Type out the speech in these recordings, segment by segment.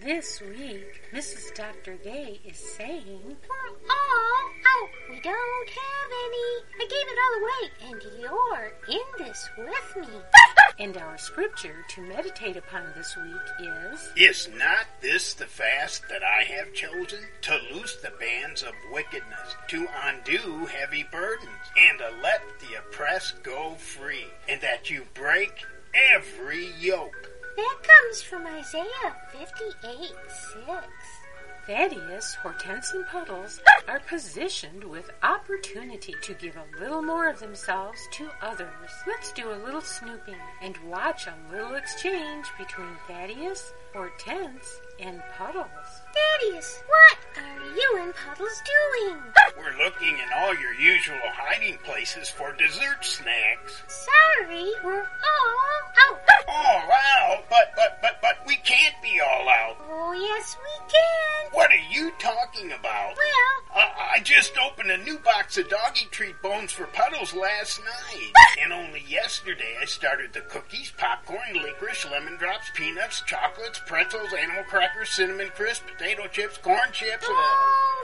This week, Mrs. Dr. Gay is saying, we're all out. We don't have any. I gave it all away, and you're in this with me. And our scripture to meditate upon this week is, Is not this the fast that I have chosen? To loose the bands of wickedness, to undo heavy burdens, and to let the oppressed go free, and that you break every yoke. That comes from Isaiah 58:6. Thaddeus, Hortense, and Puddles are positioned with opportunity to give a little more of themselves to others. Let's do a little snooping and watch a little exchange between Thaddeus, Hortense, and Puddles. Thaddeus, what are you and Puddles doing? We're looking in all your usual hiding places for dessert snacks. Sorry, we're all out. All out? But we can't be all out. Oh, yes, we can. What are you talking about? Well, I just opened a new box of doggy treat bones for Puddles last night. And only yesterday I started the cookies, popcorn, licorice, lemon drops, peanuts, chocolates, pretzels, animal crackers, cinnamon crisps, potato chips, corn chips. Oh,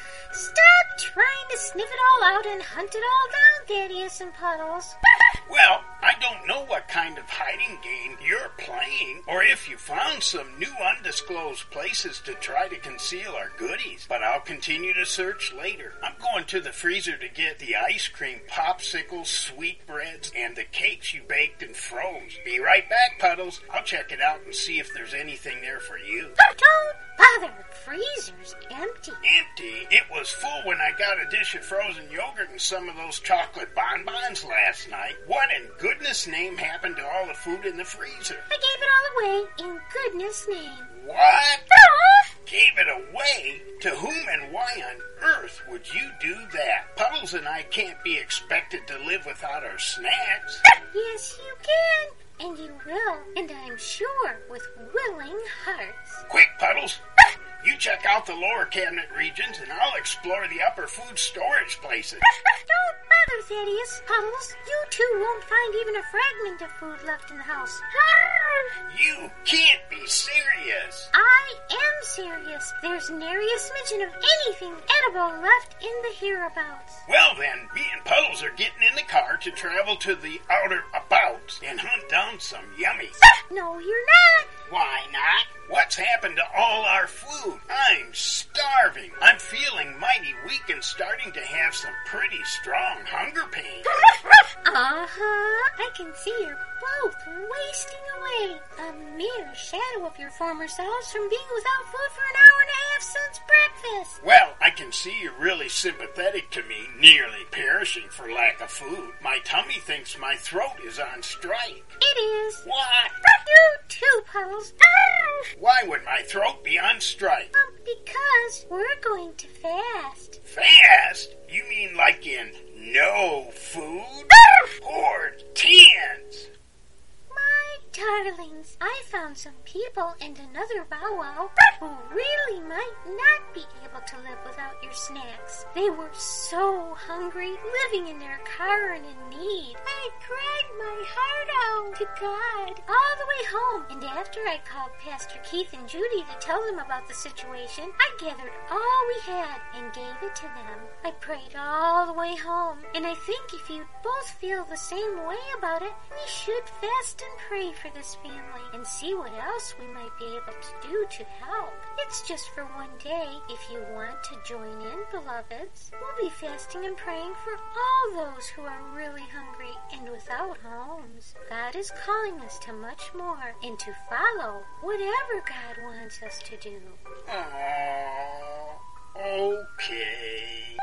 stop trying to sniff it all out and hunt it all down, Thaddeus and Puddles. Well, I don't know what kind of hiding game you're playing, or if you found some new undisclosed places to try to conceal our goodies, but I'll continue to search later. I'm going to the freezer to get the ice cream, popsicles, sweetbreads, and the cakes you baked and froze. Be right back, Puddles. I'll check it out and see if there's anything there for you. Don't bother. Freezer's empty. Empty? It was full when I got a dish of frozen yogurt and some of those chocolate bonbons last night. What in goodness name happened to all the food in the freezer? I gave it all away in goodness name. What? Gave it away? To whom and why on earth would you do that? Puddles and I can't be expected to live without our snacks. Yes, you can. And you will, and I'm sure, with willing hearts. Quick, Puddles. You check out the lower cabinet regions, and I'll explore the upper food storage places. Don't bother, Thaddeus. Puddles, you two won't find even a fragment of food left in the house. You can't be serious. I am serious. There's nary a smidgen of anything edible left in the hereabouts. Well then, me and Puddles are getting in the car to travel to the outer abouts and hunt down some yummies. No, you're not. Why not? What's happened to all our food? I'm starving. I'm feeling mighty weak and starting to have some pretty strong hunger pains. I can see you're both wasting away. A mere shadow of your former selves from being without food for an hour and a half since breakfast. Well, I can see you're really sympathetic to me, nearly perishing for lack of food. My tummy thinks my throat is on strike. It is. What? You too, Puddles. Why would my throat be on strike? Because we're going to fast. Fast? You mean like in no food? Hortense! My darlings, I found some people and another bow-wow who really might not be able to live without your snacks. They were so hungry, living in their car and in need. I cried my heart out to God all the way home, and after I called Pastor Keith and Judy to tell them about the situation, I gathered all we had and gave it to them. I prayed all the way home, and I think if you both feel the same way about it, we should fast and pray for this family and see what else we might be able to do to help. It's just for one day. If you want to join in, beloveds, we'll be fasting and praying for all those who are really hungry and without homes. God is calling us to much more and to follow whatever God wants us to do. Okay.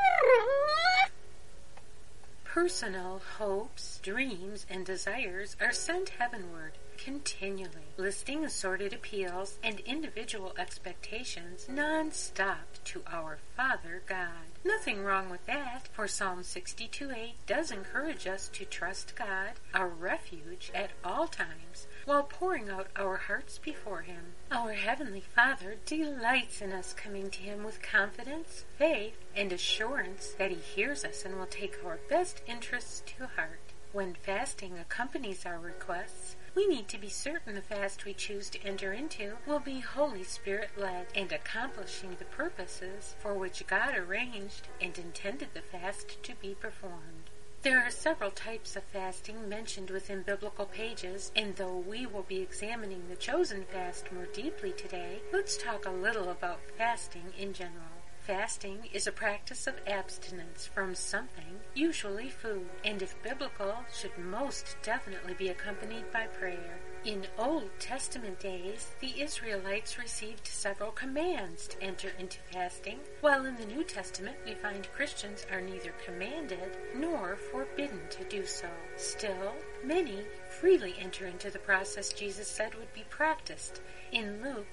Personal hopes, dreams, and desires are sent heavenward continually, listing assorted appeals and individual expectations non-stop to our Father God. Nothing wrong with that, for Psalm 62:8 does encourage us to trust God, our refuge, at all times, while pouring out our hearts before Him. Our Heavenly Father delights in us coming to Him with confidence, faith, and assurance that He hears us and will take our best interests to heart. When fasting accompanies our requests, we need to be certain the fast we choose to enter into will be Holy Spirit-led and accomplishing the purposes for which God arranged and intended the fast to be performed. There are several types of fasting mentioned within biblical pages, and though we will be examining the chosen fast more deeply today, let's talk a little about fasting in general. Fasting is a practice of abstinence from something, usually food, and if biblical, should most definitely be accompanied by prayer. In Old Testament days, the Israelites received several commands to enter into fasting, while in the New Testament we find Christians are neither commanded nor forbidden to do so. Still, many freely enter into the process Jesus said would be practiced in Luke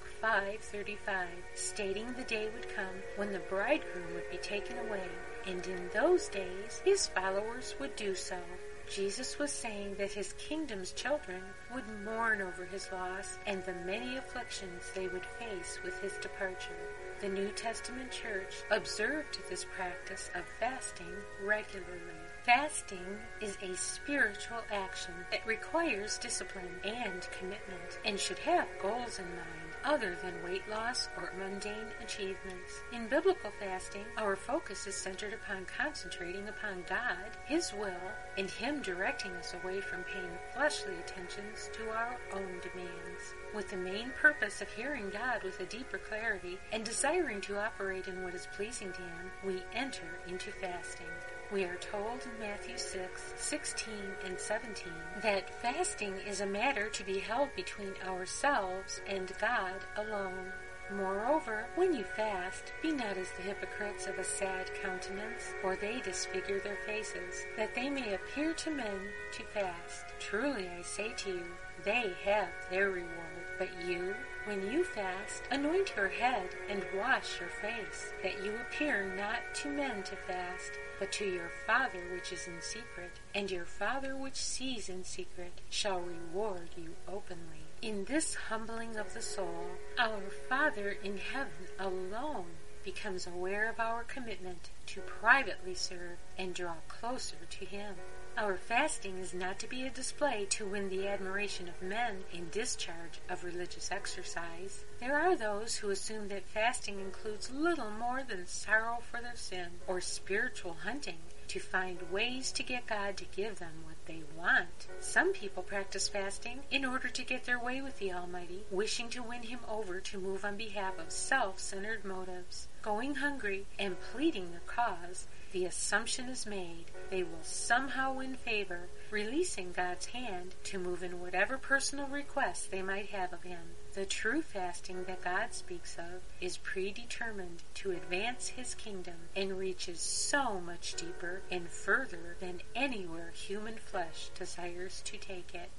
5:35, stating the day would come when the bridegroom would be taken away, and in those days his followers would do so. Jesus was saying that his kingdom's children would mourn over his loss and the many afflictions they would face with his departure. The New Testament church observed this practice of fasting regularly. Fasting is a spiritual action that requires discipline and commitment and should have goals in mind other than weight loss or mundane achievements. In biblical fasting, our focus is centered upon concentrating upon God, His will, and Him directing us away from paying fleshly attentions to our own demands. With the main purpose of hearing God with a deeper clarity and desiring to operate in what is pleasing to Him, we enter into fasting. We are told in Matthew 6:16 and 17 that fasting is a matter to be held between ourselves and God alone. Moreover, when you fast, be not as the hypocrites of a sad countenance, for they disfigure their faces, that they may appear to men to fast. Truly I say to you, they have their reward. But you, when you fast, anoint your head and wash your face, that you appear not to men to fast, but to your Father which is in secret, and your Father which sees in secret shall reward you openly. In this humbling of the soul, our Father in heaven alone becomes aware of our commitment to privately serve and draw closer to Him. Our fasting is not to be a display to win the admiration of men in discharge of religious exercise. There are those who assume that fasting includes little more than sorrow for their sin or spiritual hunting to find ways to get God to give them what they want. Some people practice fasting in order to get their way with the Almighty, wishing to win Him over to move on behalf of self-centered motives. Going hungry and pleading their cause, the assumption is made they will somehow win favor, releasing God's hand to move in whatever personal requests they might have of Him. The true fasting that God speaks of is predetermined to advance His kingdom and reaches so much deeper and further than anywhere human flesh desires to take it.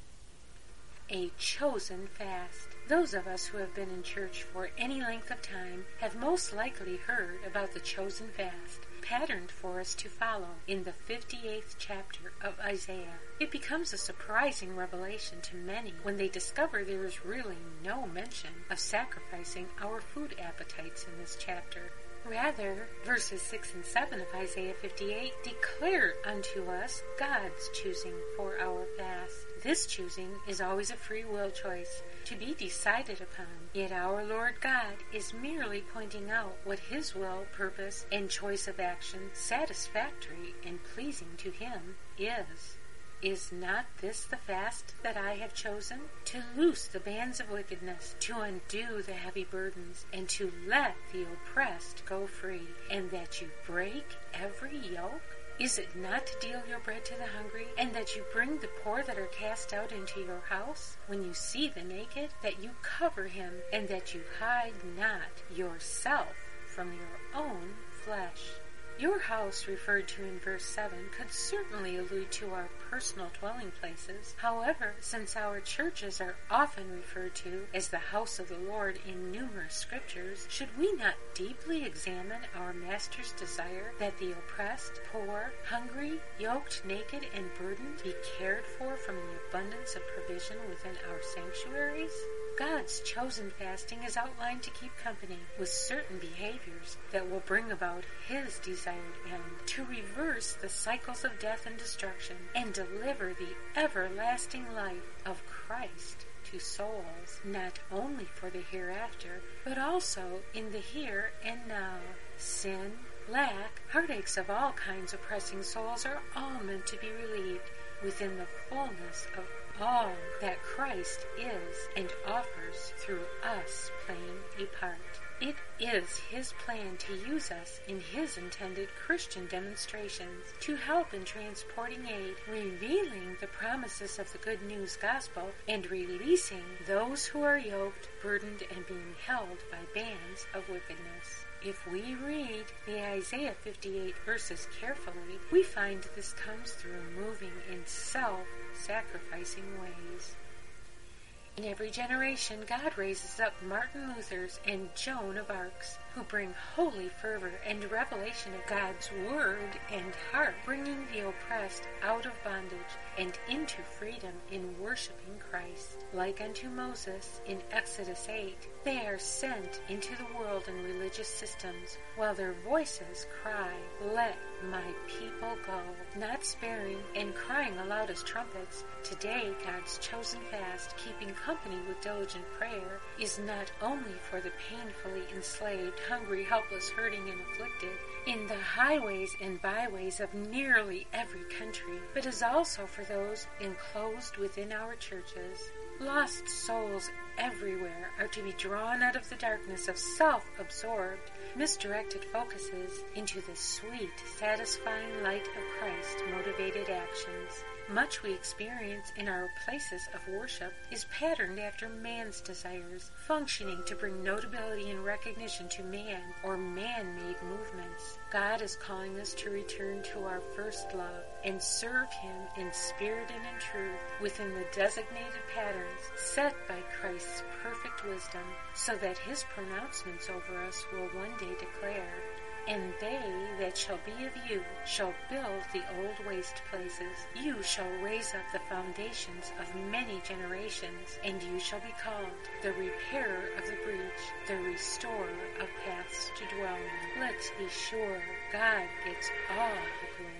A chosen fast. Those of us who have been in church for any length of time have most likely heard about the chosen fast, patterned for us to follow in the 58th chapter of Isaiah. It becomes a surprising revelation to many when they discover there is really no mention of sacrificing our food appetites in this chapter. Rather, verses 6 and 7 of Isaiah 58 declare unto us God's choosing for our fast. This choosing is always a free will choice to be decided upon, yet our Lord God is merely pointing out what His will, purpose, and choice of action, satisfactory and pleasing to Him, is. Is not this the fast that I have chosen? To loose the bands of wickedness, to undo the heavy burdens, and to let the oppressed go free, and that you break every yoke? Is it not to deal your bread to the hungry, and that you bring the poor that are cast out into your house? When you see the naked, that you cover him, and that you hide not yourself from your own flesh? Your house referred to in verse 7 could certainly allude to our personal dwelling places. However, since our churches are often referred to as the house of the Lord in numerous scriptures, should we not deeply examine our Master's desire that the oppressed, poor, hungry, yoked, naked, and burdened be cared for from the abundance of provision within our sanctuaries? God's chosen fasting is outlined to keep company with certain behaviors that will bring about His desired end, to reverse the cycles of death and destruction, and deliver the everlasting life of Christ to souls, not only for the hereafter, but also in the here and now. Sin, lack, heartaches of all kinds oppressing souls are all meant to be relieved within the fullness of all that Christ is and offers through us playing a part. It is His plan to use us in His intended Christian demonstrations to help in transporting aid, revealing the promises of the good news gospel, and releasing those who are yoked, burdened, and being held by bands of wickedness. If we read the Isaiah 58 verses carefully, we find this comes through moving in self-sacrificing ways. In every generation, God raises up Martin Luthers and Joan of Arcs, who bring holy fervor and revelation of God's word and heart, bringing the oppressed out of bondage and into freedom in worshiping Christ. Like unto Moses in Exodus 8, they are sent into the world and religious systems, while their voices cry, "Let my people go," not sparing and crying aloud as trumpets. Today, God's chosen fast, keeping company with diligent prayer, is not only for the painfully enslaved, hungry, helpless, hurting, and afflicted in the highways and byways of nearly every country, but is also for those enclosed within our churches. Lost souls everywhere are to be drawn out of the darkness of self-absorbed, misdirected focuses into the sweet, satisfying light of Christ-motivated actions. Much we experience in our places of worship is patterned after man's desires, functioning to bring notability and recognition to man or man-made movements. God is calling us to return to our first love and serve Him in spirit and in truth within the designated patterns set by Christ's perfect wisdom, so that His pronouncements over us will one day declare, "And they that shall be of you shall build the old waste places. You shall raise up the foundations of many generations, and you shall be called the repairer of the breach, the restorer of paths to dwell in." Let's be sure God gets all the glory.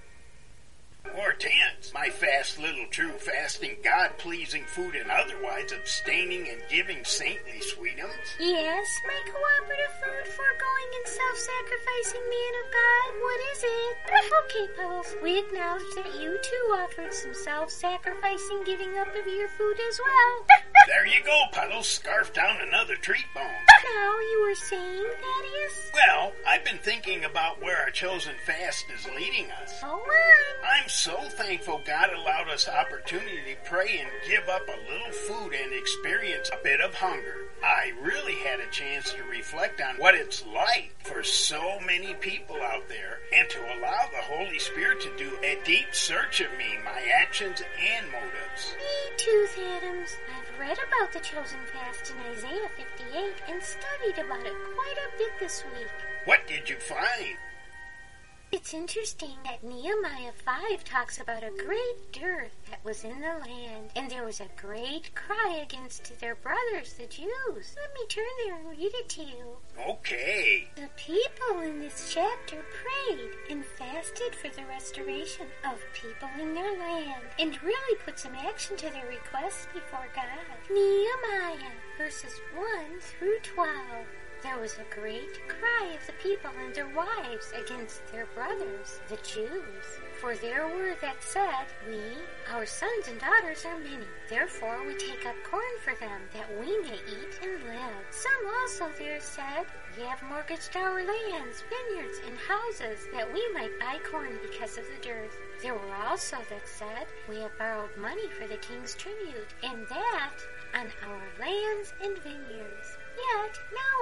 Hortense, my fast little true fasting, God-pleasing food and otherwise abstaining and giving saintly sweetums. Yes, my cooperative food, foregoing and self-sacrificing man of God, what is it? Okay, Puddles, we acknowledge that you too offered some self-sacrificing giving up of your food as well. There you go, Puddles, scarf down another treat bone. Now, you were saying, Thaddeus? Well, I've been thinking about where our chosen fast is leading us. Go on. I'm so thankful God allowed us opportunity to pray and give up a little food and experience a bit of hunger. I really had a chance to reflect on what it's like for so many people out there and to allow the Holy Spirit to do a deep search of me, my actions and motives. Me too, Adams. I've read about the chosen fast in Isaiah 58 and studied about it quite a bit this week. What did you find? It's interesting that Nehemiah 5 talks about a great dearth that was in the land, and there was a great cry against their brothers, the Jews. Let me turn there and read it to you. Okay. The people in this chapter prayed and fasted for the restoration of people in their land, and really put some action to their requests before God. Nehemiah, verses 1 through 12. There was a great cry of the people and their wives against their brothers, the Jews. For there were that said, "We, our sons and daughters, are many. Therefore we take up corn for them, that we may eat and live." Some also there said, "We have mortgaged our lands, vineyards, and houses, that we might buy corn because of the dearth." There were also that said, "We have borrowed money for the king's tribute, and that on our lands and vineyards. Yet now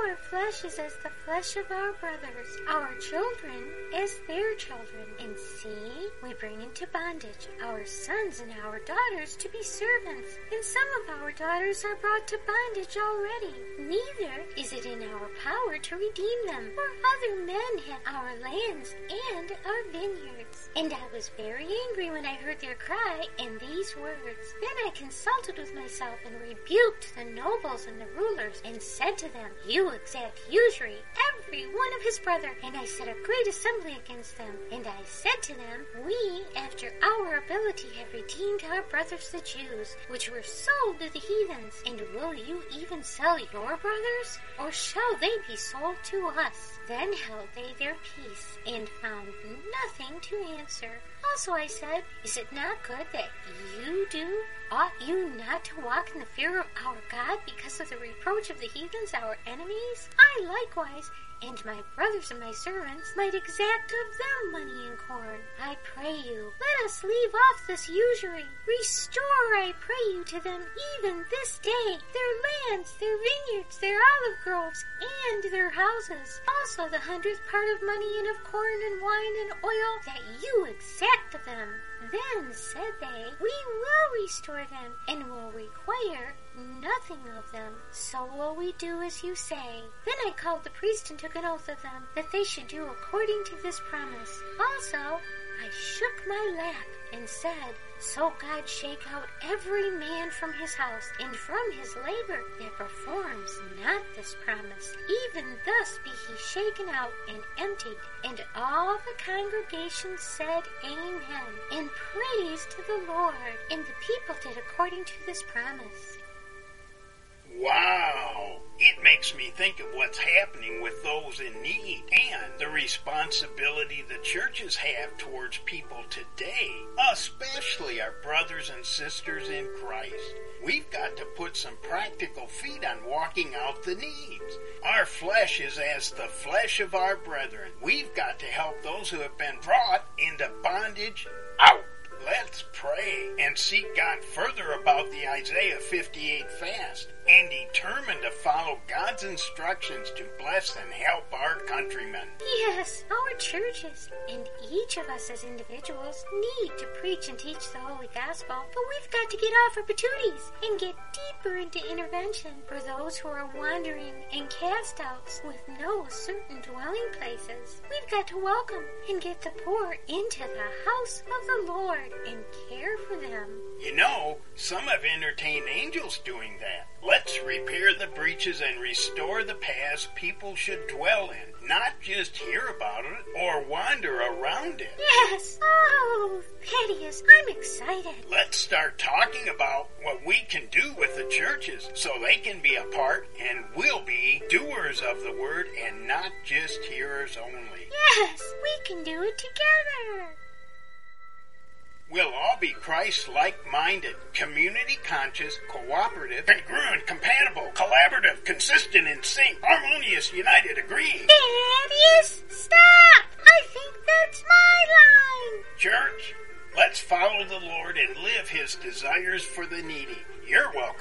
Our flesh is as the flesh of our brothers, our children as their children. And see, we bring into bondage our sons and our daughters to be servants, and some of our daughters are brought to bondage already. Neither is it in our power to redeem them, for other men have our lands and our vineyards. And I was very angry when I heard their cry and these words. Then I consulted with myself and rebuked the nobles and the rulers, and said to them, You exact usury, every one of his brother. And I set a great assembly against them. And I said to them, We, after our ability, have redeemed our brothers the Jews, which were sold to the heathens. And will you even sell your brothers? Or shall they be sold to us? Then held they their peace, and found nothing to answer. Also I said, Is it not good that you do? Ought you not to walk in the fear of our God because of the reproach of the heathens, our enemies? I likewise, and my brothers and my servants, might exact of them money and corn. I pray you, let us leave off this usury. Restore, I pray you, to them even this day their lands, their vineyards, their olive groves, and their houses. Also the 100th part of money and of corn and wine and oil that you exact of them. Then said they, We will restore them, and will require nothing of them. So will we do as you say. Then I called the priest and took an oath of them, that they should do according to this promise. Also I shook my lap and said, So God shake out every man from his house, and from his labor that performs not this promise. Even thus be he shaken out and emptied. And all the congregation said, Amen, and praise to the Lord. And the people did according to this promise. Wow! It makes me think of what's happening with those in need and the responsibility the churches have towards people today, especially our brothers and sisters in Christ. We've got to put some practical feet on walking out the needs. Our flesh is as the flesh of our brethren. We've got to help those who have been brought into bondage out. Let's pray and seek God further about the Isaiah 58 fast and determine to follow God's instructions to bless and help our countrymen. Yes, our churches and each of us as individuals need to preach and teach the Holy Gospel, but we've got to get off our patooties and get deeper into intervention for those who are wandering and cast-outs with no certain dwelling places. We've got to welcome and get the poor into the house of the Lord and care for them. You know, some have entertained angels doing that. Let's repair the breaches and restore the paths people should dwell in, not just hear about it or wander around it. Yes! Oh, Thaddeus, I'm excited. Let's start talking about what we can do with the churches so they can be a part and will be doers of the word and not just hearers only. Yes, we can do it together. We'll all be Christ-like-minded, community-conscious, cooperative, congruent, compatible, collaborative, consistent, in sync, harmonious, united, agreeing. Thaddeus, stop! I think that's my line. Church, let's follow the Lord and live His desires for the needy. You're welcome.